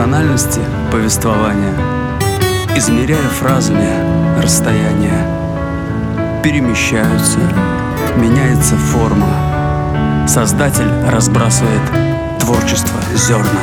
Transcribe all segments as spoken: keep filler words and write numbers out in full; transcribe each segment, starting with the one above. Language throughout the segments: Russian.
тональности повествования, измеряя фразами расстояние, перемещаются, меняется форма. Создатель разбрасывает творчество зерна.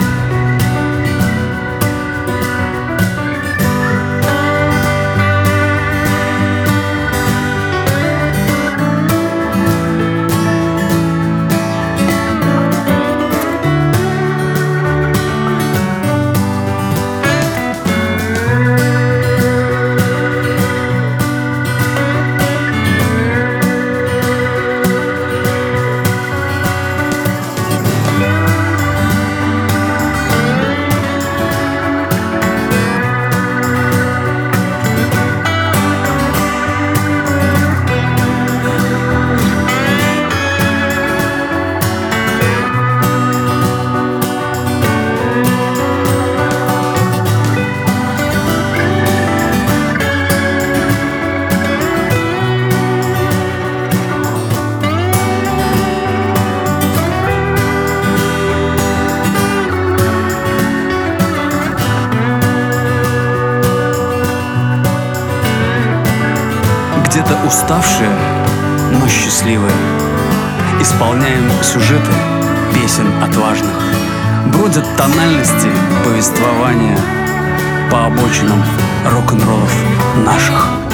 Где-то уставшие, но счастливые, исполняем сюжеты песен отважных. Бродят тональности повествования по обочинам рок-н-роллов наших.